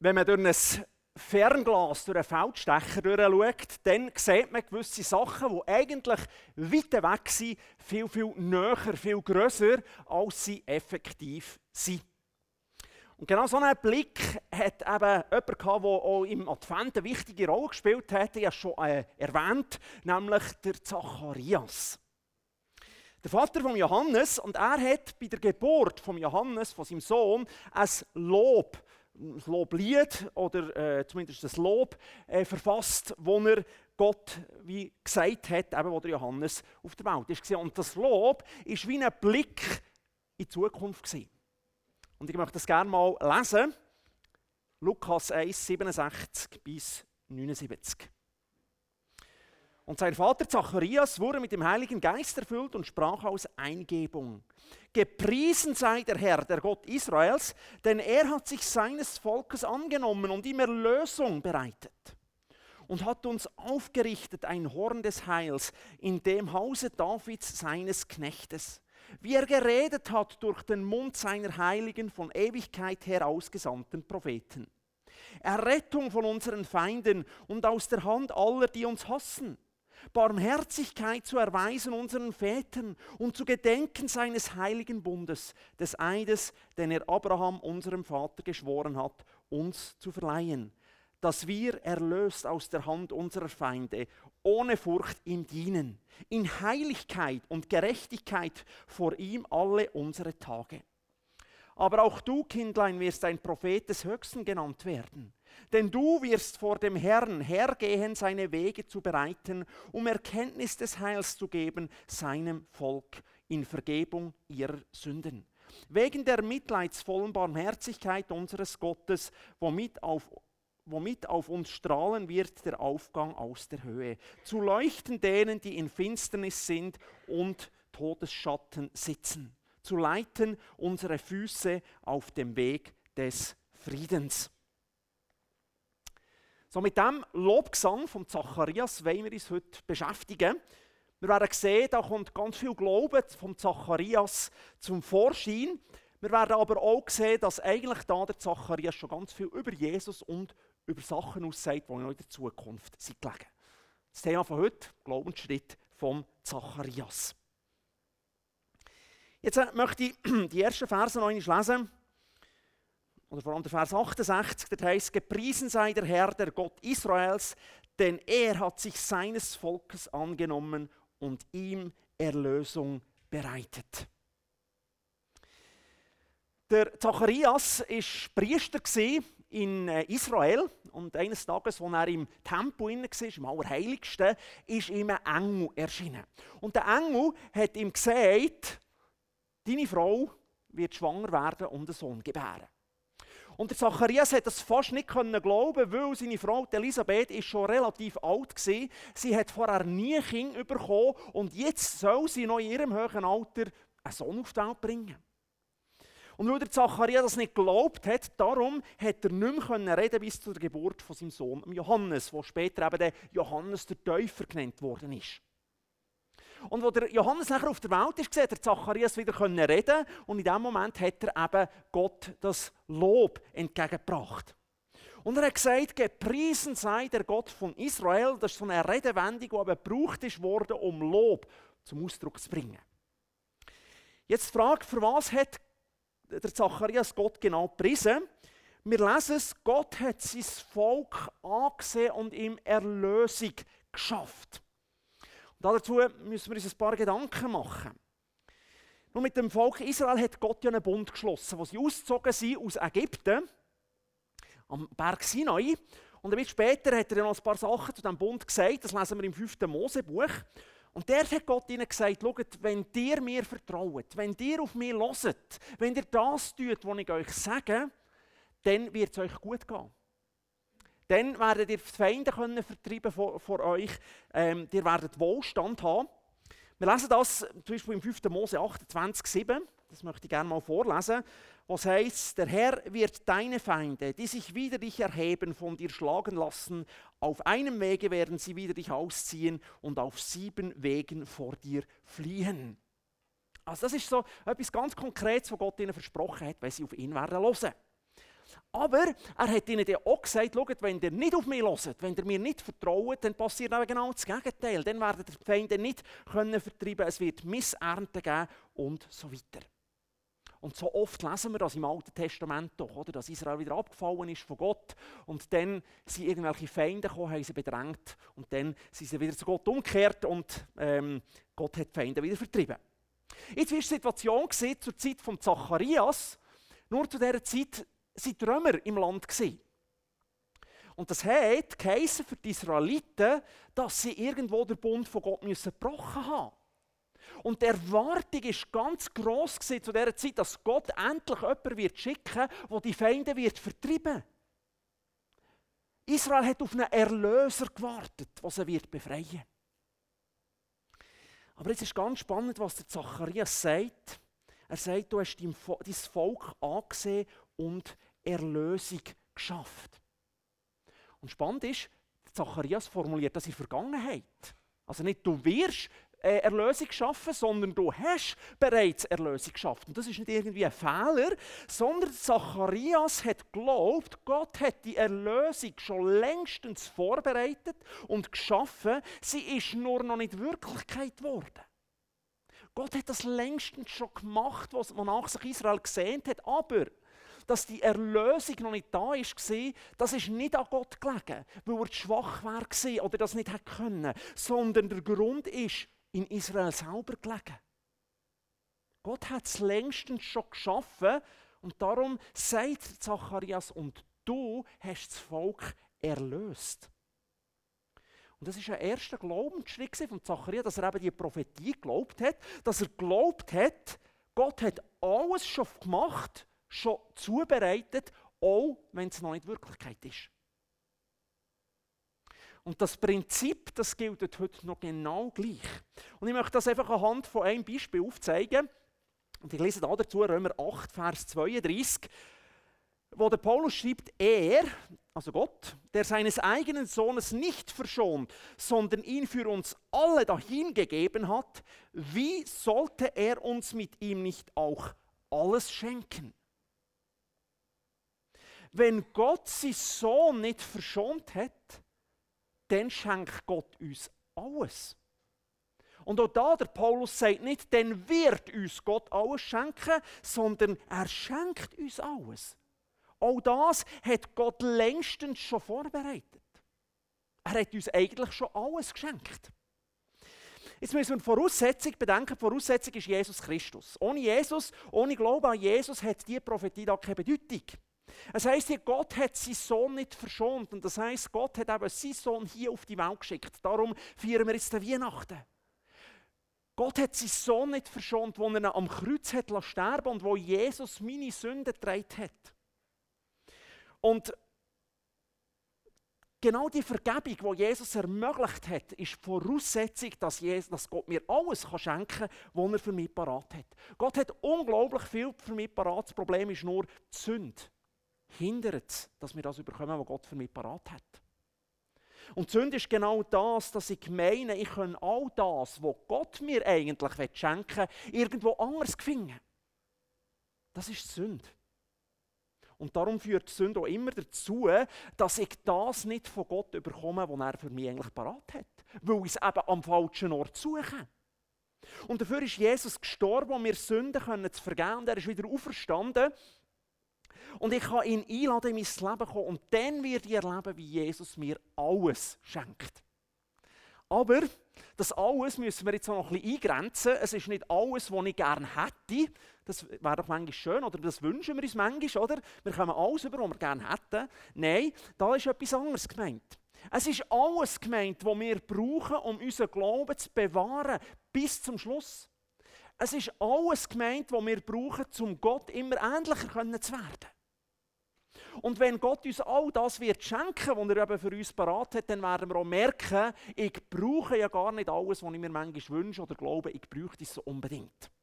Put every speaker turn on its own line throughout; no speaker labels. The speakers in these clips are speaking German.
Wenn man durch ein Fernglas, durch einen Feldstecher durchschaut, dann sieht man gewisse Sachen, die eigentlich weit weg sind, viel, viel näher, viel grösser, als sie effektiv sind. Und genau so einen Blick hat eben jemand gehabt, der auch im Advent eine wichtige Rolle gespielt hat. Ich habe es schon erwähnt, nämlich der Zacharias. Der Vater von Johannes, und er hat bei der Geburt von Johannes, von seinem Sohn, ein Loblied oder zumindest das Lob verfasst, wo er Gott wie gesagt hat, eben, wo der Johannes auf der Welt war. Und das Lob war wie ein Blick in die Zukunft gewesen. Und ich möchte das gerne mal lesen. Lukas 1, 67 bis 79. Und sein Vater Zacharias wurde mit dem Heiligen Geist erfüllt und sprach aus Eingebung: Gepriesen sei der Herr, der Gott Israels, denn er hat sich seines Volkes angenommen und ihm Erlösung bereitet. Und hat uns aufgerichtet ein Horn des Heils in dem Hause Davids seines Knechtes, wie er geredet hat durch den Mund seiner Heiligen von Ewigkeit her ausgesandten Propheten. Errettung von unseren Feinden und aus der Hand aller, die uns hassen. Barmherzigkeit zu erweisen unseren Vätern und zu gedenken seines heiligen Bundes, des Eides, den er Abraham, unserem Vater, geschworen hat, uns zu verleihen, dass wir, erlöst aus der Hand unserer Feinde, ohne Furcht ihm dienen, in Heiligkeit und Gerechtigkeit vor ihm alle unsere Tage. Aber auch du, Kindlein, wirst ein Prophet des Höchsten genannt werden. Denn du wirst vor dem Herrn hergehen, seine Wege zu bereiten, um Erkenntnis des Heils zu geben, seinem Volk in Vergebung ihrer Sünden. Wegen der mitleidsvollen Barmherzigkeit unseres Gottes, womit auf uns strahlen wird der Aufgang aus der Höhe, zu leuchten denen, die in Finsternis sind und Todesschatten sitzen, zu leiten unsere Füße auf dem Weg des Friedens. So, mit dem Lobgesang von Zacharias wollen wir uns heute beschäftigen. Wir werden sehen, da kommt ganz viel Glauben von Zacharias zum Vorschein. Wir werden aber auch sehen, dass eigentlich da der Zacharias schon ganz viel über Jesus und über Sachen aussagt, die noch in der Zukunft sind gelegen. Das Thema von heute, Glaubensschritt von Zacharias. Jetzt möchte ich die ersten Verse noch einmal lesen. Oder vor allem der Vers 68, der heißt: Gepriesen sei der Herr, der Gott Israels, denn er hat sich seines Volkes angenommen und ihm Erlösung bereitet. Der Zacharias war Priester in Israel und eines Tages, als er im Tempel war, im Allerheiligsten, ist ihm ein Engel erschienen. Und der Engel hat ihm gesagt: Deine Frau wird schwanger werden und einen Sohn gebären. Und der Zacharias hat das fast nicht glauben, weil seine Frau Elisabeth ist schon relativ alt war. Sie hat vorher nie Kinder bekommen und jetzt soll sie noch in ihrem hohen Alter einen Sohn auf die Welt bringen. Und weil der Zacharias das nicht geglaubt hat, darum hat er nicht mehr reden bis zur Geburt von seinem Sohn Johannes, der später eben der Johannes der Täufer genannt worden ist. Und als der Johannes nachher auf der Welt ist, hat der Zacharias wieder reden und in dem Moment hat er eben Gott das Lob entgegengebracht. Und er hat gesagt: Gepriesen sei der Gott von Israel. Das ist so eine Redewendung, die eben gebraucht ist worden, um Lob zum Ausdruck zu bringen. Jetzt die Frage, für was hat der Zacharias Gott genau gepriesen? Wir lesen es: Gott hat sein Volk angesehen und ihm Erlösung geschafft. Dazu müssen wir uns ein paar Gedanken machen. Nur mit dem Volk Israel hat Gott ja einen Bund geschlossen, wo sie ausgezogen sind aus Ägypten, am Berg Sinai. Und ein bisschen später hat er ja noch ein paar Sachen zu diesem Bund gesagt, das lesen wir im 5. Mosebuch. Und dort hat Gott ihnen gesagt: Schaut, wenn ihr mir vertraut, wenn ihr auf mich hört, wenn ihr das tut, was ich euch sage, dann wird es euch gut gehen. Dann werdet ihr die Feinde vertreiben von euch. Ihr werdet Wohlstand haben. Wir lesen das zum Beispiel im 5. Mose 28,7. Das möchte ich gerne mal vorlesen. Was heißt: Der Herr wird deine Feinde, die sich wider dich erheben, von dir schlagen lassen. Auf einem Wege werden sie wider dich ausziehen und auf 7 Wegen vor dir fliehen. Also das ist so etwas ganz Konkretes, was Gott ihnen versprochen hat, wenn sie auf ihn werden hören. Aber er hat ihnen dann auch gesagt, schaut, wenn ihr nicht auf mich hört, wenn ihr mir nicht vertraut, dann passiert eben genau das Gegenteil. Dann werden die Feinde nicht vertreiben, es wird Missernten geben und so weiter. Und so oft lesen wir das im Alten Testament doch, oder? Dass Israel wieder abgefallen ist von Gott und dann sind irgendwelche Feinde gekommen, haben sie bedrängt und dann sind sie wieder zu Gott umgekehrt und Gott hat die Feinde wieder vertrieben. Jetzt war die Situation zur Zeit von Zacharias, nur zu dieser Zeit waren die Römer im Land gewesen. Und das hat geheissen für die Israeliten, dass sie irgendwo den Bund von Gott gebrochen haben müssen. Und die Erwartung war ganz gross zu dieser Zeit, dass Gott endlich jemanden wird schicken, der die Feinde wird vertreiben. Israel hat auf einen Erlöser gewartet, der sie wird befreien. Aber jetzt ist ganz spannend, was der Zacharias sagt. Er sagt, du hast dein Volk angesehen und Erlösung geschafft. Und spannend ist, Zacharias formuliert das in Vergangenheit. Also nicht du wirst Erlösung schaffen, sondern du hast bereits Erlösung geschaffen. Und das ist nicht irgendwie ein Fehler, sondern Zacharias hat geglaubt, Gott hat die Erlösung schon längstens vorbereitet und geschaffen. Sie ist nur noch nicht Wirklichkeit geworden. Gott hat das längstens schon gemacht, wonach sich Israel gesehnt hat, aber dass die Erlösung noch nicht da war, das ist nicht an Gott gelegen, weil er zu schwach war oder das nicht hätte können, sondern der Grund ist in Israel selber gelegen. Gott hat es längstens schon geschaffen und darum sagt Zacharias, und du hast das Volk erlöst. Und das war ein erster Glaubensschritt von Zacharias, dass er eben die Prophetie geglaubt hat, dass er geglaubt hat, Gott hat alles schon gemacht, schon zubereitet, auch wenn es noch nicht Wirklichkeit ist. Und das Prinzip, das gilt heute noch genau gleich. Und ich möchte das einfach anhand von einem Beispiel aufzeigen. Und ich lese dazu Römer 8, Vers 32, wo der Paulus schreibt, er, also Gott, der seines eigenen Sohnes nicht verschont, sondern ihn für uns alle dahingegeben hat, wie sollte er uns mit ihm nicht auch alles schenken? Wenn Gott seinen Sohn nicht verschont hat, dann schenkt Gott uns alles. Und auch da, der Paulus sagt nicht, dann wird uns Gott alles schenken, sondern er schenkt uns alles. Auch das hat Gott längstens schon vorbereitet. Er hat uns eigentlich schon alles geschenkt. Jetzt müssen wir die Voraussetzung bedenken, die Voraussetzung ist Jesus Christus. Ohne Jesus, ohne Glauben an Jesus hat diese Prophetie da keine Bedeutung. Es heisst hier, Gott hat seinen Sohn nicht verschont. Und das heisst, Gott hat eben seinen Sohn hier auf die Welt geschickt. Darum feiern wir jetzt den Weihnachten. Gott hat seinen Sohn nicht verschont, wo er ihn am Kreuz hat sterben und wo Jesus meine Sünden getragen hat. Und genau die Vergebung, die Jesus ermöglicht hat, ist die Voraussetzung, dass Gott mir alles schenken kann, was er für mich parat hat. Gott hat unglaublich viel für mich parat. Das Problem ist nur die Sünde. Hindert es, dass wir das bekommen, was Gott für mich parat hat. Und die Sünde ist genau das, dass ich meine, ich kann all das, was Gott mir eigentlich schenken will, irgendwo anders finden. Das ist die Sünde. Und darum führt die Sünde auch immer dazu, dass ich das nicht von Gott bekomme, was er für mich eigentlich parat hat. Weil ich es eben am falschen Ort suche. Und dafür ist Jesus gestorben, um mir Sünden zu vergeben. Und er ist wieder auferstanden. Und ich kann ihn einladen, in mein Leben kommen. Und dann werde ich erleben, wie Jesus mir alles schenkt. Aber das alles müssen wir jetzt auch noch ein bisschen eingrenzen. Es ist nicht alles, was ich gerne hätte. Das wäre doch manchmal schön, oder das wünschen wir uns manchmal, oder? Wir kommen alles über, was wir gerne hätten. Nein, da ist etwas anderes gemeint. Es ist alles gemeint, was wir brauchen, um unseren Glauben zu bewahren, bis zum Schluss. Es ist alles gemeint, was wir brauchen, um Gott immer ähnlicher zu werden. Und wenn Gott uns all das wird schenken, was er eben für uns parat hat, dann werden wir auch merken, ich brauche ja gar nicht alles, was ich mir manchmal wünsche oder glaube, ich brauche es so unbedingt.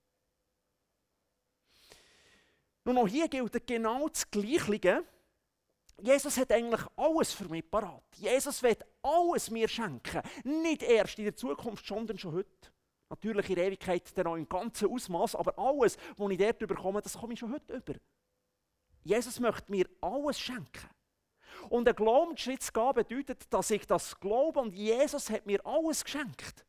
Nun, auch hier gilt genau das Gleiche. Jesus hat eigentlich alles für mich parat. Jesus will alles mir schenken. Nicht erst in der Zukunft, sondern schon heute. Natürlich in der Ewigkeit dann auch im ganzen Ausmaß, aber alles, was ich dort bekomme, das komme ich schon heute über. Jesus möchte mir alles schenken. Und ein Glaubensschritt zu gehen bedeutet, dass ich das glaube und Jesus hat mir alles geschenkt.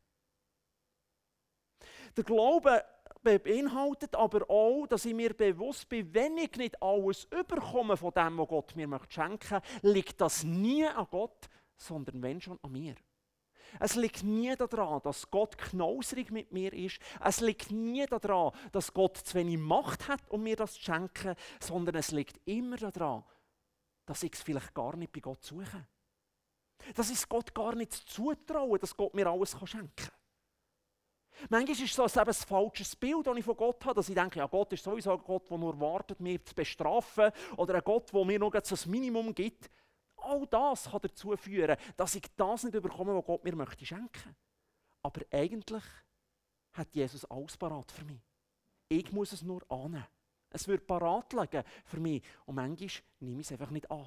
Der Glaube beinhaltet aber auch, dass ich mir bewusst bin, wenn ich nicht alles überkomme von dem, was Gott mir schenken möchte, liegt das nie an Gott, sondern wenn schon an mir. Es liegt nie daran, dass Gott knauserig mit mir ist. Es liegt nie daran, dass Gott zu wenig Macht hat, um mir das zu schenken, sondern es liegt immer daran, dass ich es vielleicht gar nicht bei Gott suche. Dass ich es Gott gar nicht zutraue, dass Gott mir alles schenken kann. Manchmal ist es ein falsches Bild, das ich von Gott habe, dass ich denke, ja, Gott ist sowieso ein Gott, der nur wartet, mich zu bestrafen, oder ein Gott, der mir noch das Minimum gibt. All das kann dazu führen, dass ich das nicht bekomme, was Gott mir möchte schenken. Aber eigentlich hat Jesus alles parat für mich. Ich muss es nur annehmen. Es wird parat liegen für mich und manchmal nehme ich es einfach nicht an.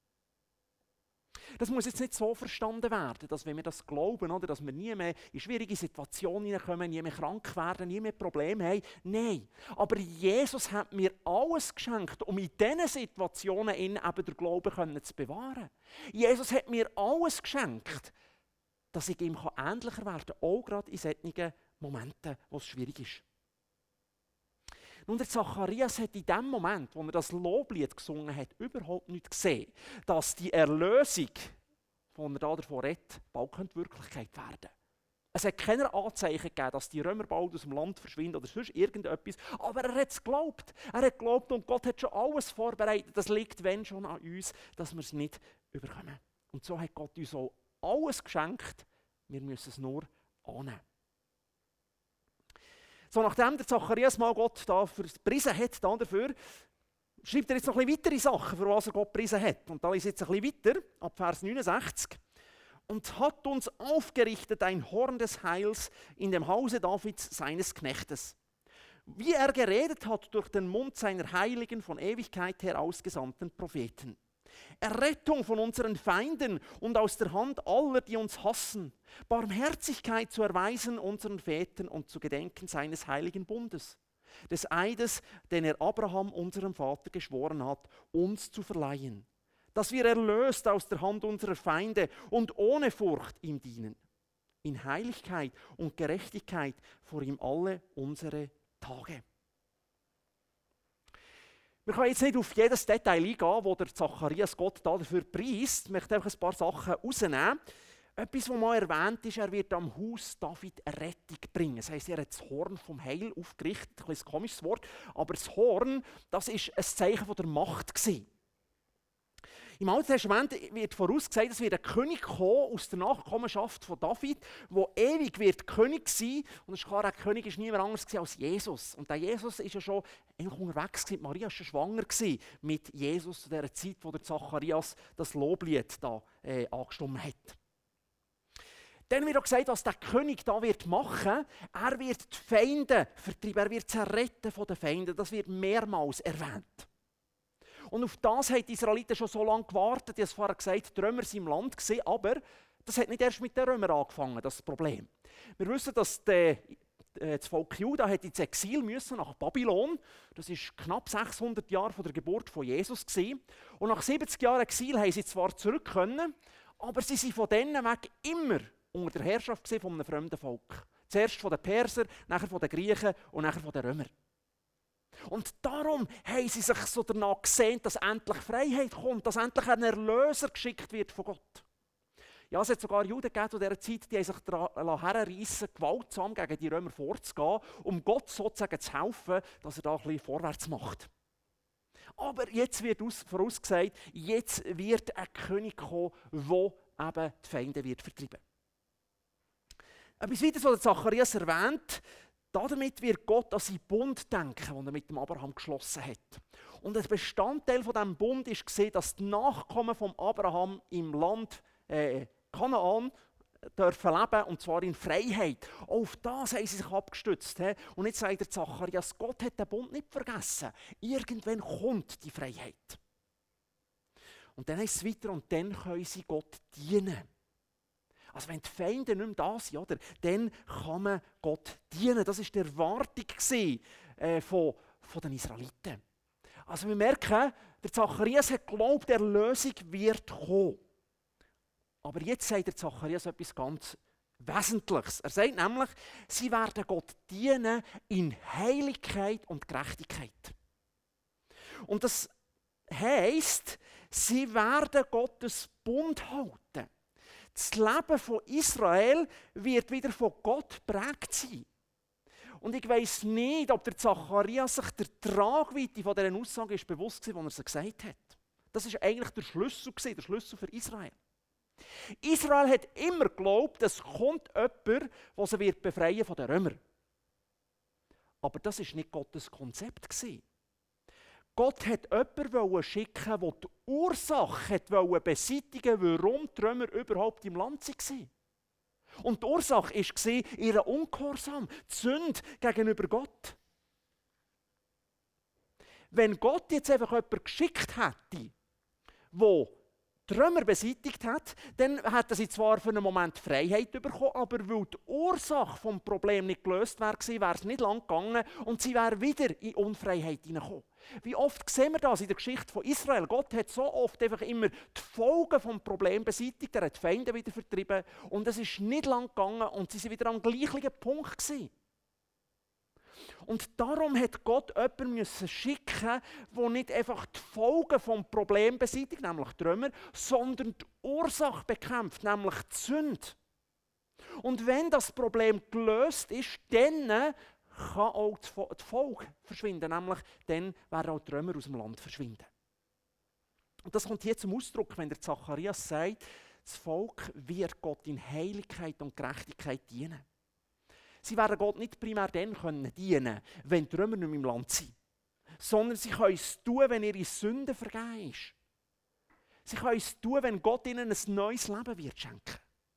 Das muss jetzt nicht so verstanden werden, dass wenn wir das glauben, oder, dass wir nie mehr in schwierige Situationen hineinkommen, nie mehr krank werden, nie mehr Probleme haben. Nein, aber Jesus hat mir alles geschenkt, um in diesen Situationen eben den Glauben zu bewahren. Jesus hat mir alles geschenkt, dass ich ihm ähnlicher werden kann, auch gerade in solchen Momenten, wo es schwierig ist. Nun, der Zacharias hat in dem Moment, wo er das Loblied gesungen hat, überhaupt nicht gesehen, dass die Erlösung, von der er davon redet, bald Wirklichkeit werden könnte. Es hat keine Anzeichen gegeben, dass die Römer bald aus dem Land verschwinden oder sonst irgendetwas, aber er hat es geglaubt. Er hat geglaubt und Gott hat schon alles vorbereitet. Das liegt, wenn schon, an uns, dass wir es nicht überkommen. Und so hat Gott uns auch alles geschenkt, wir müssen es nur annehmen. So, nachdem der Zacharias mal Gott da gepriesen hat, dafür, schreibt er jetzt noch ein bisschen weitere Sachen, für was er Gott gepriesen hat. Und da lese ich jetzt ein bisschen weiter, ab Vers 69. Und hat uns aufgerichtet ein Horn des Heils in dem Hause Davids, seines Knechtes. Wie er geredet hat durch den Mund seiner Heiligen von Ewigkeit her ausgesandten Propheten. Errettung von unseren Feinden und aus der Hand aller, die uns hassen. Barmherzigkeit zu erweisen unseren Vätern und zu gedenken seines heiligen Bundes. Des Eides, den er Abraham, unserem Vater, geschworen hat, uns zu verleihen. Dass wir erlöst aus der Hand unserer Feinde und ohne Furcht ihm dienen. In Heiligkeit und Gerechtigkeit vor ihm alle unsere Tage. Wir können jetzt nicht auf jedes Detail eingehen, wo der Zacharias Gott dafür preist. Ich möchte einfach ein paar Sachen rausnehmen. Etwas, was mal erwähnt ist, er wird am Haus David eine Rettung bringen. Das heisst, er hat das Horn vom Heil aufgerichtet. Ein bisschen ein komisches Wort. Aber das Horn, das war ein Zeichen von der Macht gewesen. Im Alten Testament wird vorausgesagt, es wird ein König kommen aus der Nachkommenschaft von David, der ewig wird König sein. Und es ist klar, der König war niemand anderes als Jesus. Und der Jesus ist ja schon unterwegs gewesen. Maria war schon schwanger mit Jesus zu der Zeit, wo der Zacharias das Loblied da angestimmt hat. Dann wird auch gesagt, was der König da wird machen. Er wird die Feinde vertreiben, er wird zerretten von den Feinden. Das wird mehrmals erwähnt. Und auf das haben die Israeliten schon so lange gewartet. Ich habe es vorher gesagt, die Römer waren im Land, aber das hat nicht erst mit den Römern angefangen, das Problem. Wir wissen, dass das Volk Juda hat ins Exil müssen nach Babylon. Das ist knapp 600 Jahre vor der Geburt von Jesus gewesen. Und nach 70 Jahren Exil haben sie zwar zurück können, aber sie sind von denen weg immer unter der Herrschaft von einem fremden Volk. Zuerst von den Persern, nachher von den Griechen und nachher von den Römern. Und darum haben sie sich so danach gesehnt, dass endlich Freiheit kommt, dass endlich ein Erlöser geschickt wird von Gott. Ja, es hat sogar Juden gegeben zu dieser Zeit, die haben sich daran herreissen, gewaltsam gegen die Römer vorzugehen, um Gott sozusagen zu helfen, dass er da ein bisschen vorwärts macht. Aber jetzt wird vorausgesagt, jetzt wird ein König kommen, der eben die Feinde wird vertreiben. Etwas weiteres, was der Zacharias erwähnt, damit wird Gott an seinen Bund denken, den er mit dem Abraham geschlossen hat. Und ein Bestandteil von diesem Bund ist gesehen, dass die Nachkommen von Abraham im Land Kanaan dürfen leben, und zwar in Freiheit. Auf das haben sie sich abgestützt. Und jetzt sagt der Zacharias, Gott hat den Bund nicht vergessen. Irgendwann kommt die Freiheit. Und dann heißt es weiter, und dann können sie Gott dienen. Also wenn die Feinde nicht mehr da sind, oder, dann kann man Gott dienen. Das war die Erwartung von den Israeliten. Also wir merken, Der Zacharias hat geglaubt, die Erlösung wird kommen. Aber jetzt sagt der Zacharias etwas ganz Wesentliches. Er sagt nämlich, sie werden Gott dienen in Heiligkeit und Gerechtigkeit. Und das heisst, sie werden Gottes Bund halten. Das Leben von Israel wird wieder von Gott geprägt sein. Und ich weiss nicht, ob der Zacharias sich der Tragweite von dieser Aussage ist bewusst war, als er sie gesagt hat. Das war eigentlich der Schlüssel für Israel. Israel hat immer geglaubt, es kommt jemand, der sie befreien von den Römern. Aber das war nicht Gottes Konzept. Gott hat jemanden schicken, der die Ursache beseitigen wollte, warum die Römer überhaupt im Land waren. Und die Ursache war ihr Ungehorsam, die Sünde gegenüber Gott. Wenn Gott jetzt einfach jemanden geschickt hätte, der die Römer beseitigt hat, dann hätten sie zwar für einen Moment Freiheit bekommen, aber weil die Ursache des Problems nicht gelöst wäre es nicht lang gegangen und sie wären wieder in Unfreiheit hineingekommen. Wie oft sehen wir das in der Geschichte von Israel? Gott hat so oft einfach immer die Folgen des Problems beseitigt, er hat die Feinde wieder vertrieben und es ist nicht lang gegangen und sie sind wieder am gleichen Punkt gewesen. Und darum hat Gott jemanden schicken, der nicht einfach die Folgen des Problems beseitigt, nämlich die Römer, sondern die Ursache bekämpft, nämlich die Sünde. Und wenn das Problem gelöst ist, dann kann auch die Folge verschwinden, nämlich dann werden auch die Römer aus dem Land verschwinden. Und das kommt hier zum Ausdruck, wenn der Zacharias sagt, das Volk wird Gott in Heiligkeit und Gerechtigkeit dienen. Sie werden Gott nicht primär dann dienen können, wenn die Römer nicht mehr im Land sind. Sondern sie können es tun, wenn ihre Sünde vergeben ist. Sie können es tun, wenn Gott ihnen ein neues Leben wird schenken.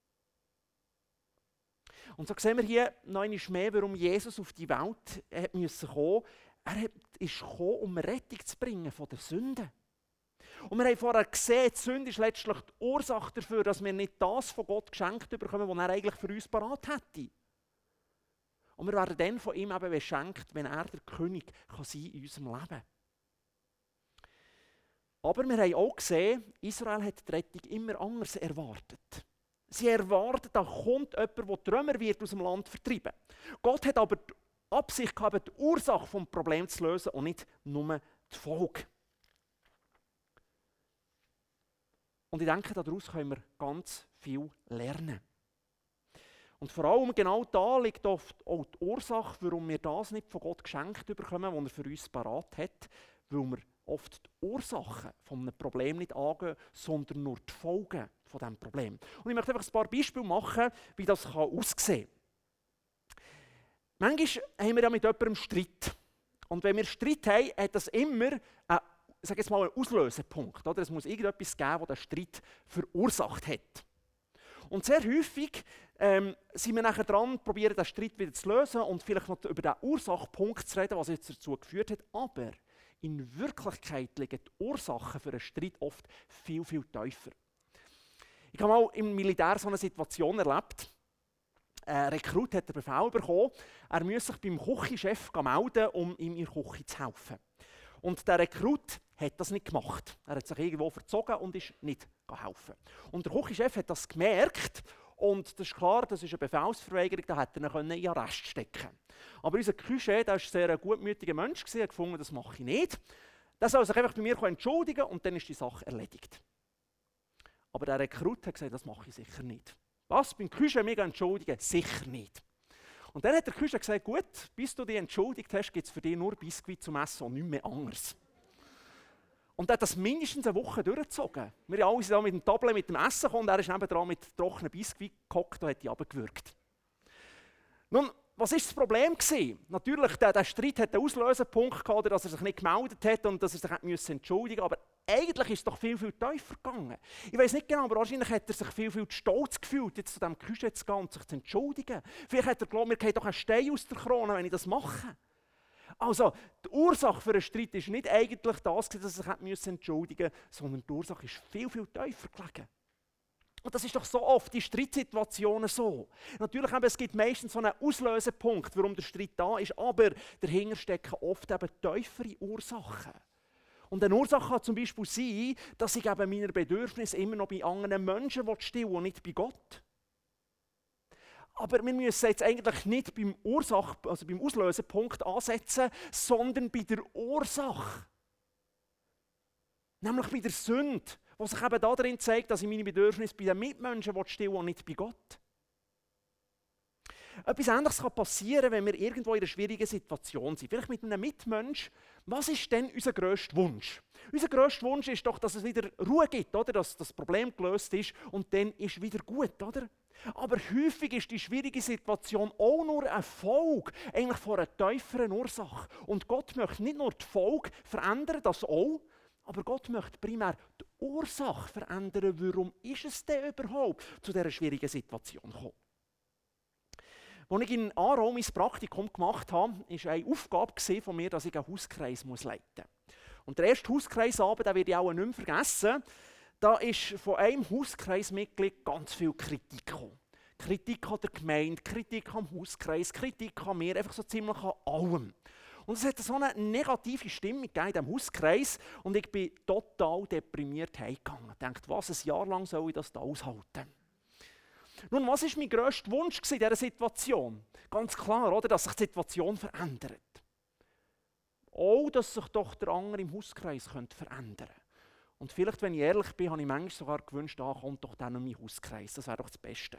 Und so sehen wir hier noch einmal mehr, warum Jesus auf die Welt kommen musste. Er ist gekommen, um Rettung zu bringen von der Sünde. Und wir haben vorher gesehen, die Sünde ist letztlich die Ursache dafür, dass wir nicht das von Gott geschenkt bekommen, was er eigentlich für uns parat hätte. Und wir werden dann von ihm eben beschenkt, wenn er der König kann sein in unserem Leben. Aber wir haben auch gesehen, Israel hat die Rettung immer anders erwartet. Sie erwartet, da kommt jemand, der die Römer wird aus dem Land vertreiben. Gott hat aber die Absicht gehabt, die Ursache des Problems zu lösen und nicht nur die Folge. Und ich denke, daraus können wir ganz viel lernen. Und vor allem genau da liegt oft auch die Ursache, warum wir das nicht von Gott geschenkt bekommen, was er für uns parat hat, weil wir oft die Ursachen von einem Problem nicht angehen, sondern nur die Folgen von diesem Problem. Und ich möchte einfach ein paar Beispiele machen, wie das aussehen kann. Manchmal haben wir ja mit jemandem Streit. Und wenn wir Streit haben, hat das immer einen Auslösepunkt. Oder? Es muss irgendetwas geben, das den Streit verursacht hat. Und sehr häufig sind wir nachher dran, probieren den Streit wieder zu lösen und vielleicht noch über den Ursachpunkt zu reden, was jetzt dazu geführt hat. Aber in Wirklichkeit liegen die Ursachen für einen Streit oft viel, viel tiefer. Ich habe mal im Militär so eine Situation erlebt. Ein Rekrut hat den Befehl bekommen, er müsse sich beim Küchenchef melden, um ihm in der Küche zu helfen. Und der Rekrut hat das nicht gemacht. Er hat sich irgendwo verzogen und ist nicht helfen. Und der Küchenchef hat das gemerkt. Und das ist klar, das ist eine Befehlsverweigerung, da hätte er ihn in Arrest stecken können. Aber unser Küchenchef, der war ein sehr gutmütiger Mensch, er hat gefunden, das mache ich nicht. Der soll sich einfach bei mir entschuldigen und dann ist die Sache erledigt. Aber der Rekrut hat gesagt, das mache ich sicher nicht. Was, beim Küchenchef mich entschuldigen? Sicher nicht. Und dann hat der Küchenchef gesagt, gut, bis du dich entschuldigt hast, gibt es für dich nur Biskuit zum Essen und nichts mehr anderes. Und er hat das mindestens eine Woche durchgezogen. Wir alle sind da mit dem Tablet mit dem Essen gekommen und er ist nebenan mit trockenen Biskuit gehockt und hat die runtergewürgt. Nun, was war das Problem? Natürlich, der Streit hat einen Auslösepunkt gehabt, dass er sich nicht gemeldet hat und dass er sich entschuldigen musste. Aber eigentlich ist es doch viel, viel tiefer gegangen. Ich weiß nicht genau, aber wahrscheinlich hat er sich viel, viel zu stolz gefühlt, jetzt zu diesem Küche zu gehen und sich zu entschuldigen. Vielleicht hat er geglaubt, mir geht doch ein Stein aus der Krone, wenn ich das mache. Also, die Ursache für einen Streit war nicht eigentlich das, dass er sich entschuldigen musste, sondern die Ursache ist viel, viel tiefer gelegen. Und das ist doch so oft in Streitsituationen so. Natürlich, es gibt meistens so einen Auslösepunkt, warum der Streit da ist, aber dahinter stecken oft eben tiefere Ursachen. Und eine Ursache kann zum Beispiel sein, dass ich eben meine Bedürfnisse immer noch bei anderen Menschen stillen will und nicht bei Gott. Aber wir müssen jetzt eigentlich nicht beim beim Auslösepunkt ansetzen, sondern bei der Ursache. Nämlich bei der Sünde, die sich eben darin zeigt, dass ich meine Bedürfnisse bei den Mitmenschen stillen will und nicht bei Gott. Etwas Ähnliches kann passieren, wenn wir irgendwo in einer schwierigen Situation sind. Vielleicht mit einem Mitmensch. Was ist denn unser grösster Wunsch? Unser grösster Wunsch ist doch, dass es wieder Ruhe gibt, oder? Dass das Problem gelöst ist und dann ist wieder gut, oder? Aber häufig ist die schwierige Situation auch nur eine Folge eigentlich von einer tieferen Ursache. Und Gott möchte nicht nur die Folge verändern, das auch, aber Gott möchte primär die Ursache verändern. Warum ist es denn überhaupt zu dieser schwierigen Situation gekommen? Als ich in Aarau mein Praktikum gemacht habe, war eine Aufgabe von mir, dass ich einen Hauskreis leiten muss. Und der erste Hauskreisabend, den werde ich auch nicht mehr vergessen, da ist von einem Hauskreismitglied ganz viel Kritik gekommen. Kritik an der Gemeinde, Kritik am Hauskreis, Kritik an mir, einfach so ziemlich an allem. Und es hat so eine negative Stimmung gegeben in diesem Hauskreis und ich bin total deprimiert heimgegangen. Ich dachte, was, ein Jahr lang soll ich das da aushalten? Nun, was war mein grösster Wunsch in dieser Situation? Ganz klar, oder, dass sich die Situation verändert. Auch, dass sich doch der andere im Hauskreis verändern könnte. Und vielleicht, wenn ich ehrlich bin, habe ich manchmal sogar gewünscht, kommt doch dann noch mein Hauskreis. Das wäre doch das Beste.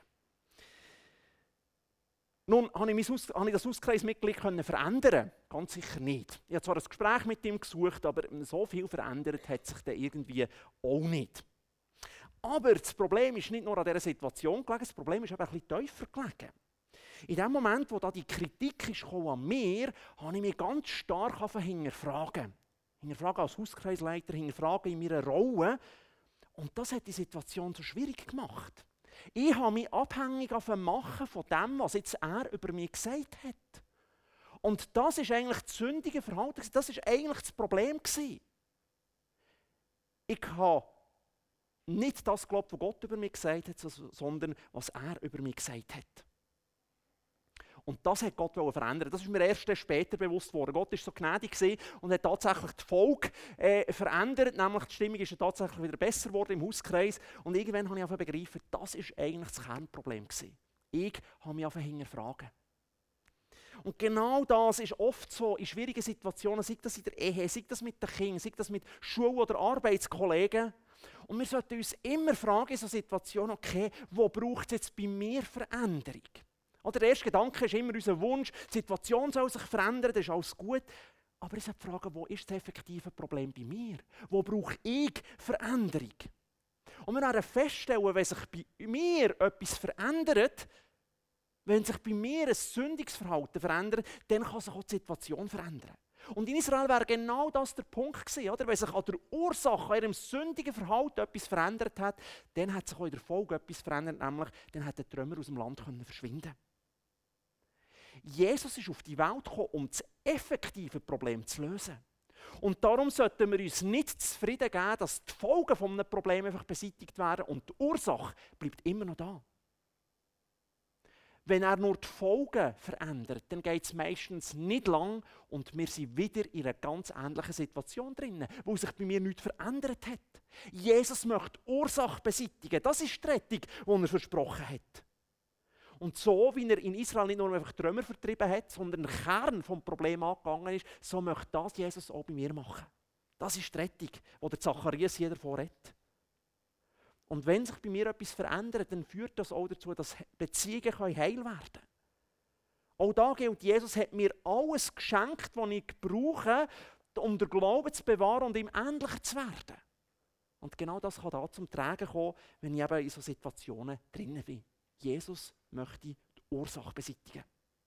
Nun, konnte ich das Hauskreismitglied verändern? Ganz sicher nicht. Ich habe zwar ein Gespräch mit ihm gesucht, aber so viel verändert hat sich dann irgendwie auch nicht. Aber das Problem ist nicht nur an dieser Situation gelegen, das Problem ist eben ein bisschen tiefer gelegen. In dem Moment, wo da die Kritik ist an mir, habe ich mich ganz stark hinterfragen. Hinterfragen als Hauskreisleiter, hinterfragen in meiner Rolle. Und das hat die Situation so schwierig gemacht. Ich habe mich abhängig machen von dem, was jetzt er über mich gesagt hat. Und das ist eigentlich das sündige Verhalten, das ist eigentlich das Problem gewesen. Ich habe nicht das geglaubt, was Gott über mich gesagt hat, sondern was er über mich gesagt hat. Und das hat Gott verändern. Das ist mir erst später bewusst geworden. Gott war so gnädig und hat tatsächlich die Folge verändert. Nämlich die Stimmung ist tatsächlich wieder besser geworden im Hauskreis. Und irgendwann habe ich begriffen, das war eigentlich das Kernproblem gewesen. Ich habe mich hinterfragen. Und genau das ist oft so in schwierigen Situationen, sei das in der Ehe, sei das mit den Kindern, sei das mit Schul- oder Arbeitskollegen. Und wir sollten uns immer fragen in so Situationen, okay, wo braucht es jetzt bei mir Veränderung? Oder der erste Gedanke ist immer unser Wunsch, die Situation soll sich verändern, das ist alles gut. Aber ich sollte fragen, wo ist das effektive Problem bei mir? Wo brauche ich Veränderung? Und wir werden feststellen, wenn sich bei mir etwas verändert, wenn sich bei mir ein Sündigungsverhalten verändert, dann kann sich auch die Situation verändern. Und in Israel wäre genau das der Punkt gewesen, oder? Wenn sich an der Ursache, an ihrem sündigen Verhalten etwas verändert hat, dann hat sich auch in der Folge etwas verändert, nämlich dann hat der Trümmer aus dem Land verschwinden. Jesus ist auf die Welt gekommen, um das effektive Problem zu lösen. Und darum sollten wir uns nicht zufrieden geben, dass die Folgen von einem Problem einfach beseitigt werden und die Ursache bleibt immer noch da. Wenn er nur die Folgen verändert, dann geht es meistens nicht lang und wir sind wieder in einer ganz ähnlichen Situation drin, wo sich bei mir nichts verändert hat. Jesus möchte die Ursache beseitigen. Das ist die Rettung, die er versprochen hat. Und so, wie er in Israel nicht nur einfach Trümmer vertrieben hat, sondern den Kern des Problems angegangen ist, so möchte das Jesus auch bei mir machen. Das ist die Rettung, die der Zacharias hier davon redet. Und wenn sich bei mir etwas verändert, dann führt das auch dazu, dass Beziehungen heil werden können. Auch da gilt, Jesus hat mir alles geschenkt, was ich brauche, um den Glauben zu bewahren und ihm ähnlicher zu werden. Und genau das kann da zum Tragen kommen, wenn ich eben in so Situationen drin bin. Jesus möchte die Ursache beseitigen.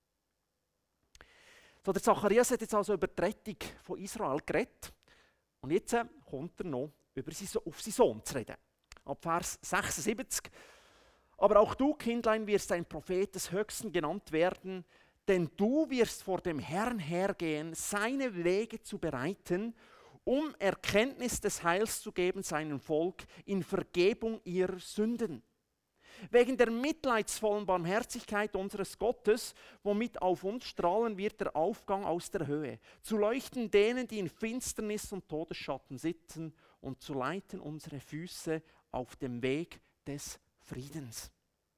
So, der Zacharias hat jetzt also über die Rettung von Israel geredet. Und jetzt kommt er noch auf seinen Sohn zu reden. Ab Vers 76. Aber auch du, Kindlein, wirst ein Prophet des Höchsten genannt werden, denn du wirst vor dem Herrn hergehen, seine Wege zu bereiten, um Erkenntnis des Heils zu geben seinem Volk in Vergebung ihrer Sünden. Wegen der mitleidsvollen Barmherzigkeit unseres Gottes, womit auf uns strahlen wird der Aufgang aus der Höhe, zu leuchten denen, die in Finsternis und Todesschatten sitzen, und zu leiten unsere Füße auf dem Weg des Friedens.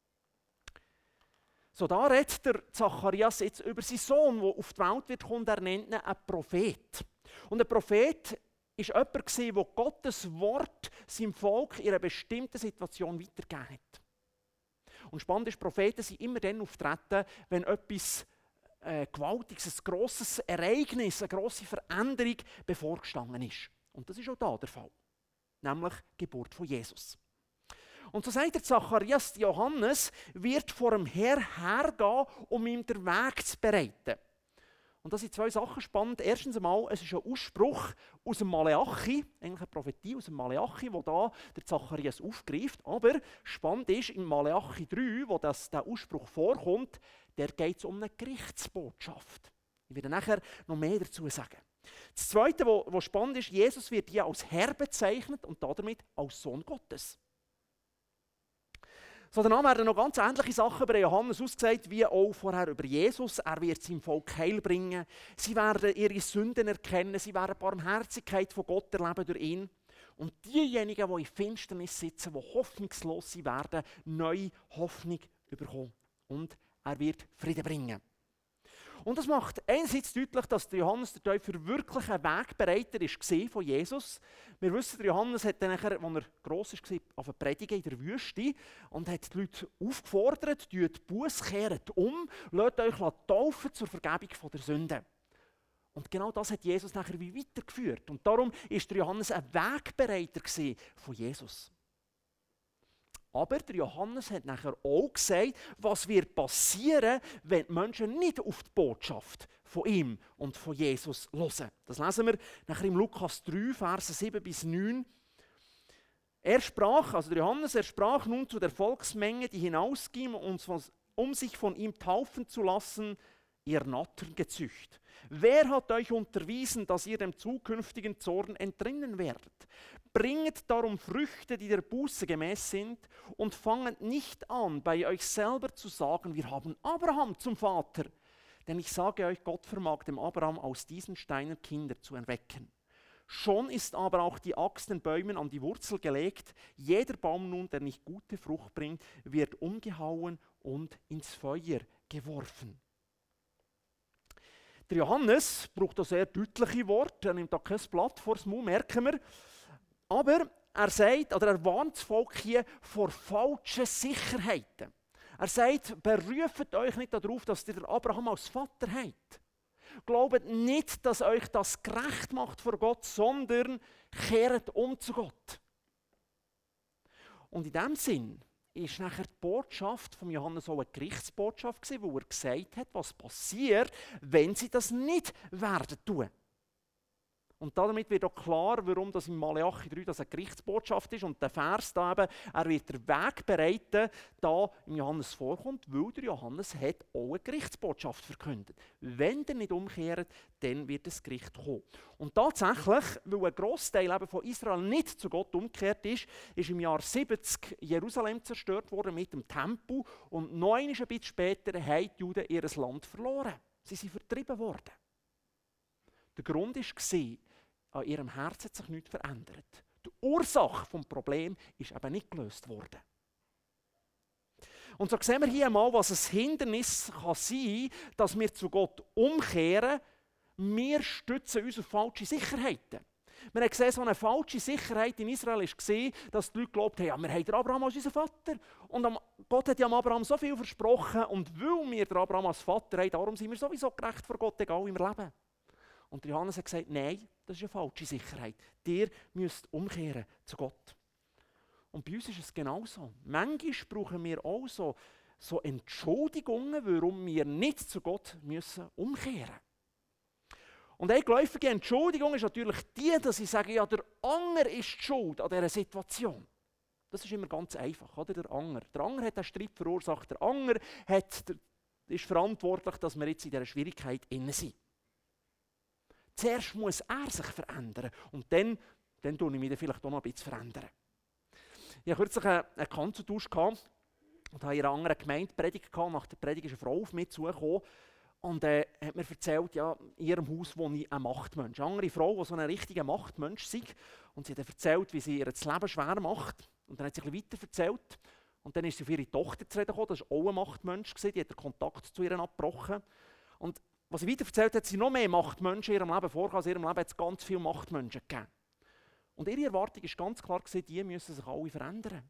So, da redet der Zacharias jetzt über seinen Sohn, der auf die Welt wird kommen, er nennt ihn einen Prophet. Und ein Prophet war jemand, der Gottes Wort seinem Volk in einer bestimmten Situation weitergegeben hat. Und spannend ist, Propheten sind immer dann auftreten, wenn etwas Gewaltiges, ein grosses Ereignis, eine grosse Veränderung bevorgestanden ist. Und das ist auch da der Fall. Nämlich die Geburt von Jesus. Und so sagt der Zacharias, Johannes wird vor dem Herr hergehen, um ihm den Weg zu bereiten. Und da sind zwei Sachen spannend. Erstens einmal, es ist ein Ausspruch aus dem Maleachi, eigentlich eine Prophetie aus dem Maleachi, wo da der Zacharias aufgreift. Aber spannend ist, im Maleachi 3, wo der Ausspruch vorkommt, der geht es um eine Gerichtsbotschaft. Ich werde nachher noch mehr dazu sagen. Das Zweite, was spannend ist, Jesus wird hier als Herr bezeichnet und damit als Sohn Gottes. So, danach werden noch ganz ähnliche Sachen über Johannes ausgesagt, wie auch vorher über Jesus. Er wird seinem Volk Heil bringen. Sie werden ihre Sünden erkennen. Sie werden Barmherzigkeit von Gott erleben durch ihn. Und diejenigen, die in Finsternis sitzen, die hoffnungslos sind, werden neue Hoffnung bekommen. Und er wird Frieden bringen. Und das macht einerseits deutlich, dass der Johannes der Täufer wirklich ein Wegbereiter war von Jesus. Wir wissen, der Johannes hat dann nachher, als er gross war, auf eine Predigen in der Wüste und hat die Leute aufgefordert, tut Buß, kehrt um, lasst euch taufen zur Vergebung der Sünden. Und genau das hat Jesus nachher wie weitergeführt. Und darum war der Johannes ein Wegbereiter von Jesus. Aber der Johannes hat nachher auch gesagt, was wird passieren, wenn die Menschen nicht auf die Botschaft von ihm und von Jesus hören. Das lesen wir nachher im Lukas 3, Verse 7 bis 9. Der Johannes, er sprach nun zu der Volksmenge, die hinausging, um sich von ihm taufen zu lassen, ihr Natterngezücht. Wer hat euch unterwiesen, dass ihr dem zukünftigen Zorn entrinnen werdet? Bringet darum Früchte, die der Buße gemäß sind, und fanget nicht an, bei euch selber zu sagen, wir haben Abraham zum Vater. Denn ich sage euch, Gott vermag dem Abraham aus diesen Steinen Kinder zu erwecken. Schon ist aber auch die Axt den Bäumen an die Wurzel gelegt. Jeder Baum nun, der nicht gute Frucht bringt, wird umgehauen und ins Feuer geworfen. Der Johannes braucht da sehr deutliche Worte, er nimmt da kein Blatt vor das Mund, merken wir. Aber er sagt, oder er warnt das Volk hier vor falschen Sicherheiten. Er sagt, beruft euch nicht darauf, dass ihr Abraham als Vater habt. Glaubt nicht, dass euch das gerecht macht vor Gott, sondern kehrt um zu Gott. Und in diesem Sinn ist nachher die Botschaft von Johannes auch eine Gerichtsbotschaft gewesen, wo er gesagt hat, was passiert, wenn sie das nicht werden tun. Und damit wird auch klar, warum das in Maleachi 3 das eine Gerichtsbotschaft ist und der Vers da eben, er wird den Weg bereiten, da im Johannes vorkommt, weil der Johannes hat auch eine Gerichtsbotschaft verkündet. Wenn der nicht umkehrt, dann wird das Gericht kommen. Und tatsächlich, weil ein Grossteil eben von Israel nicht zu Gott umgekehrt ist im Jahr 70 Jerusalem zerstört worden mit dem Tempel und noch ein bisschen später haben die Juden ihr Land verloren. Sie sind vertrieben worden. Der Grund war, an ihrem Herzen hat sich nichts verändert. Die Ursache des Problems ist eben nicht gelöst worden. Und so sehen wir hier einmal, was ein Hindernis kann sein kann, dass wir zu Gott umkehren. Wir stützen uns auf falsche Sicherheiten. Wir haben gesehen, so eine falsche Sicherheit in Israel war, dass die Leute glaubt haben, ja, wir haben Abraham als unseren Vater. Und Gott hat ja Abraham so viel versprochen. Und weil wir Abraham als Vater haben, darum sind wir sowieso gerecht vor Gott, egal wie wir leben. Und Johannes hat gesagt, nein, das ist eine falsche Sicherheit. Ihr müsst umkehren zu Gott. Und bei uns ist es genauso. Manchmal brauchen wir auch so Entschuldigungen, warum wir nicht zu Gott müssen umkehren. Und eine geläufige Entschuldigung ist natürlich die, dass ich sage, ja, der Anger ist schuld an dieser Situation. Das ist immer ganz einfach, oder? Der Anger hat den Streit verursacht, der Anger ist verantwortlich, dass wir jetzt in dieser Schwierigkeit inne sind. Zuerst muss er sich verändern und dann tue ich mich vielleicht auch noch ein bisschen verändern. Ich hatte kürzlich einen Kanzentausch und habe in einer anderen Gemeinde Predigt gehabt. Nach der Predigt ist eine Frau auf mich zugekommen und hat mir erzählt, ja, in ihrem Haus wohne ein Machtmensch. Eine andere Frau, die so ein richtiger Machtmensch ist. Und sie hat erzählt, wie sie ihr das Leben schwer macht. Und dann hat sie ein bisschen weiter erzählt. Und dann ist sie auf ihre Tochter zu reden gekommen. Das war auch ein Machtmensch. Die hat den Kontakt zu ihr abgebrochen. Und was sie weiter erzählt hat, sie noch mehr Machtmenschen in ihrem Leben vorgehabt. In ihrem Leben hat es ganz viele Machtmenschen gegeben. Und ihre Erwartung war ganz klar, die müssen sich alle verändern.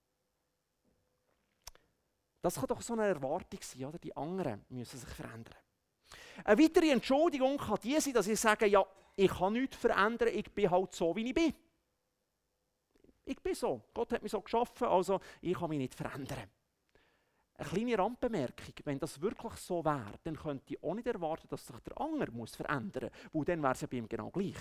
Das kann doch so eine Erwartung sein, oder? Die anderen müssen sich verändern. Eine weitere Entschuldigung kann die sein, dass ich sage, ja, ich kann nichts verändern, ich bin halt so, wie ich bin. Ich bin so. Gott hat mich so geschaffen, also ich kann mich nicht verändern. Eine kleine Randbemerkung, wenn das wirklich so wäre, dann könnte ich auch nicht erwarten, dass sich der andere verändern muss, weil dann wäre es ja bei ihm genau gleich.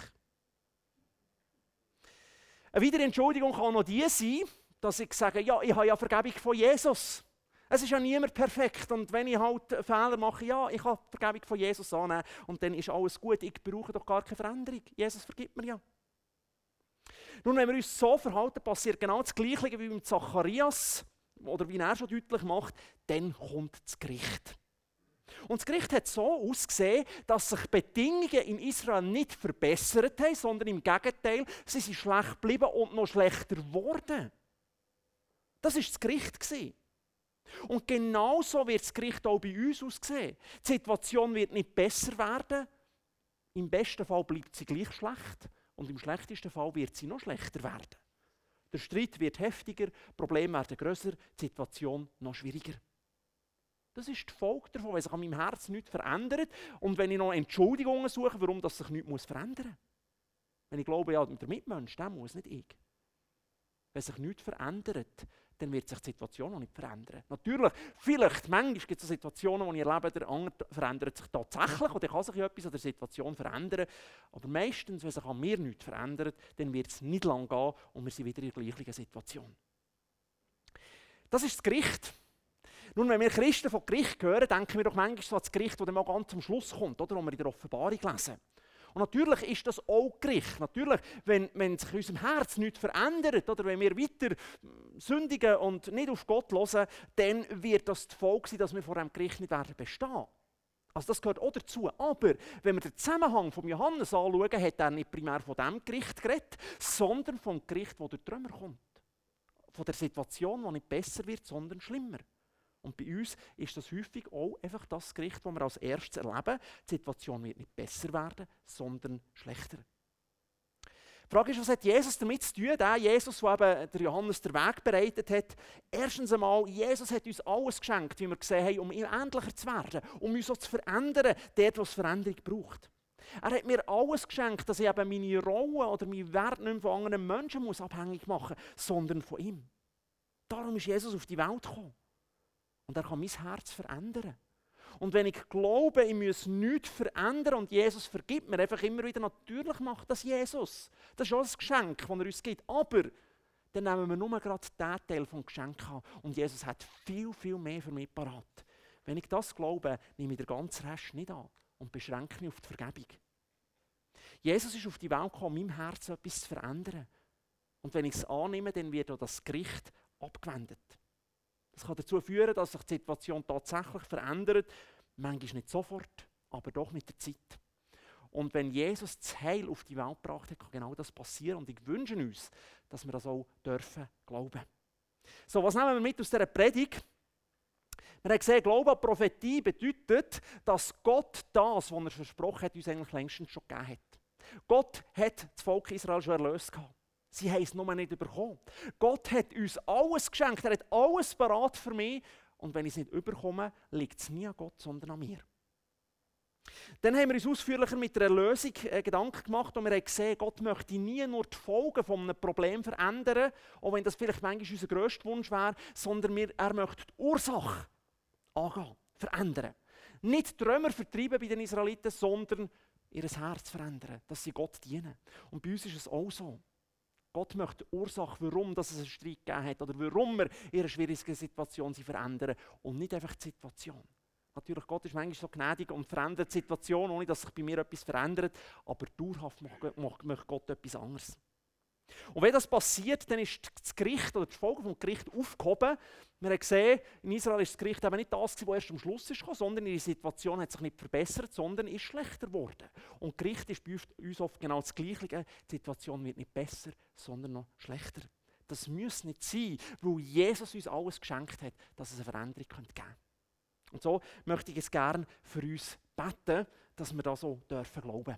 Eine weitere Entschuldigung kann auch noch die sein, dass ich sage, ja, ich habe ja Vergebung von Jesus. Es ist ja niemand perfekt und wenn ich halt Fehler mache, ja, ich kann die Vergebung von Jesus annehmen und dann ist alles gut, ich brauche doch gar keine Veränderung. Jesus vergibt mir ja. Nun, wenn wir uns so verhalten, passiert genau das Gleiche wie beim Zacharias, oder wie er schon deutlich macht, dann kommt das Gericht. Und das Gericht hat so ausgesehen, dass sich die Bedingungen in Israel nicht verbessert haben, sondern im Gegenteil, sie sind schlecht geblieben und noch schlechter geworden. Das war das Gericht. Und genauso wird das Gericht auch bei uns aussehen. Die Situation wird nicht besser werden. Im besten Fall bleibt sie gleich schlecht. Und im schlechtesten Fall wird sie noch schlechter werden. Der Streit wird heftiger, die Probleme werden grösser, die Situation noch schwieriger. Das ist die Folge davon, wenn sich an meinem Herz nichts verändert und wenn ich noch Entschuldigungen suche, warum das sich nichts verändern muss. Wenn ich glaube, ja, der Mitmensch, der muss, nicht ich. Wenn sich nichts verändert, dann wird sich die Situation noch nicht verändern. Natürlich, vielleicht, manchmal gibt es Situationen, die ich erlebe, der andere verändert sich tatsächlich und dann kann sich etwas an der Situation verändern. Aber meistens, wenn sich an mir nichts verändert, dann wird es nicht lange gehen und wir sind wieder in der gleichen Situation. Das ist das Gericht. Nun, wenn wir Christen von Gericht hören, denken wir doch manchmal so an das Gericht, das dann mal ganz zum Schluss kommt, oder, wo wir in der Offenbarung lesen. Und natürlich ist das auch Gericht. Natürlich, wenn sich in unserem Herz nichts verändert, oder wenn wir weiter sündigen und nicht auf Gott hören, dann wird das die Folge sein, dass wir vor dem Gericht nicht bestehen werden. Also das gehört auch dazu. Aber wenn wir den Zusammenhang von Johannes anschauen, hat er nicht primär von dem Gericht geredet, sondern vom Gericht, das durch die Römer kommt. Von der Situation, die nicht besser wird, sondern schlimmer. Und bei uns ist das häufig auch einfach das Gericht, das wir als erstes erleben. Die Situation wird nicht besser werden, sondern schlechter. Die Frage ist, was hat Jesus damit zu tun? Der Jesus, der eben der Johannes den Weg bereitet hat. Erstens einmal, Jesus hat uns alles geschenkt, wie wir gesehen haben, um ihm ähnlicher zu werden, um uns so zu verändern, dort, wo es Veränderung braucht. Er hat mir alles geschenkt, dass ich eben meine Rolle oder meinen Wert nicht mehr von anderen Menschen abhängig machen muss, sondern von ihm. Darum ist Jesus auf die Welt gekommen. Und er kann mein Herz verändern. Und wenn ich glaube, ich muss nichts verändern und Jesus vergibt mir einfach immer wieder, natürlich macht das Jesus. Das ist auch ein Geschenk, das er uns gibt. Aber dann nehmen wir nur gerade den Teil vom Geschenk an. Und Jesus hat viel, viel mehr für mich parat. Wenn ich das glaube, nehme ich den ganzen Rest nicht an und beschränke mich auf die Vergebung. Jesus ist auf die Welt gekommen, um meinem Herzen etwas zu verändern. Und wenn ich es annehme, dann wird auch das Gericht abgewendet. Das kann dazu führen, dass sich die Situation tatsächlich verändert. Manchmal nicht sofort, aber doch mit der Zeit. Und wenn Jesus das Heil auf die Welt gebracht hat, kann genau das passieren. Und ich wünsche uns, dass wir das auch dürfen glauben. So, was nehmen wir mit aus dieser Predigt? Wir haben gesehen, Glaube an Prophetie bedeutet, dass Gott das, was er versprochen hat, uns eigentlich längstens schon gegeben hat. Gott hat das Volk Israel schon erlöst gehabt. Sie haben es nur nicht bekommen. Gott hat uns alles geschenkt. Er hat alles parat für mich. Und wenn ich es nicht bekomme, liegt es nie an Gott, sondern an mir. Dann haben wir uns ausführlicher mit der Erlösung Gedanken gemacht und wir haben gesehen, Gott möchte nie nur die Folgen von einem Problem verändern, auch wenn das vielleicht manchmal unser grösster Wunsch wäre, sondern er möchte die Ursache angehen, verändern. Nicht die Römer vertreiben bei den Israeliten, sondern ihr Herz verändern, dass sie Gott dienen. Und bei uns ist es auch so. Gott möchte die Ursache, warum es einen Streit gegeben hat oder warum wir in einer schwierigen Situation verändern und nicht einfach die Situation. Natürlich, Gott ist manchmal so gnädig und verändert die Situation, ohne dass sich bei mir etwas verändert, aber dauerhaft möchte Gott etwas anderes. Und wenn das passiert, dann ist das Gericht oder die Folge vom Gericht aufgehoben. Wir haben gesehen, in Israel ist das Gericht eben nicht das, was erst am Schluss kam, sondern die Situation hat sich nicht verbessert, sondern ist schlechter geworden. Und Gericht ist bei uns oft genau das Gleiche. Die Situation wird nicht besser, sondern noch schlechter. Das muss nicht sein, weil Jesus uns alles geschenkt hat, dass es eine Veränderung geben könnte. Und so möchte ich es gerne für uns beten, dass wir das so glauben dürfen.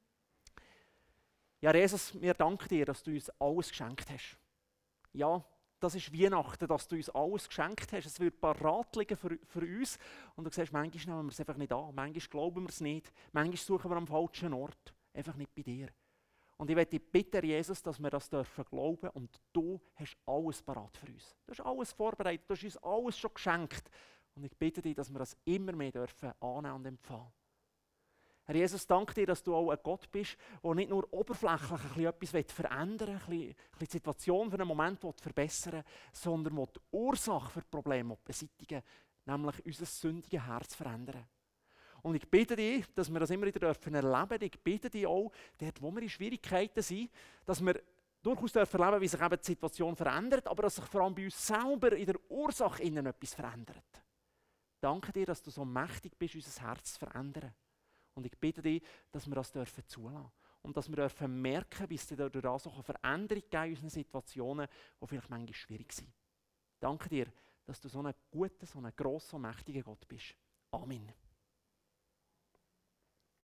Ja, Jesus, wir danken dir, dass du uns alles geschenkt hast. Ja, das ist Weihnachten, dass du uns alles geschenkt hast. Es wird parat liegen für uns. Und du siehst, manchmal nehmen wir es einfach nicht an. Manchmal glauben wir es nicht. Manchmal suchen wir am falschen Ort. Einfach nicht bei dir. Und ich möchte dich bitten, Jesus, dass wir das dürfen glauben. Und du hast alles parat für uns. Du hast alles vorbereitet. Du hast uns alles schon geschenkt. Und ich bitte dich, dass wir das immer mehr dürfen annehmen und empfangen. Herr Jesus, danke dir, dass du auch ein Gott bist, der nicht nur oberflächlich etwas verändern will, die Situation für einen Moment verbessern will, sondern die Ursache für die Probleme beseitigen, nämlich unser sündiges Herz verändern. Und ich bitte dich, dass wir das immer wieder erleben dürfen. Ich bitte dich auch, dort, wo wir in Schwierigkeiten sind, dass wir durchaus erleben, wie sich eben die Situation verändert, aber dass sich vor allem bei uns selber in der Ursache innen etwas verändert. Danke dir, dass du so mächtig bist, unser Herz zu verändern. Und ich bitte dich, dass wir das zulassen dürfen. Und dass wir merken, wie es durch das so eine Veränderung geben in unseren Situationen, die vielleicht manchmal schwierig sind. Danke dir, dass du so ein guter, so ein grosser, so mächtiger Gott bist. Amen.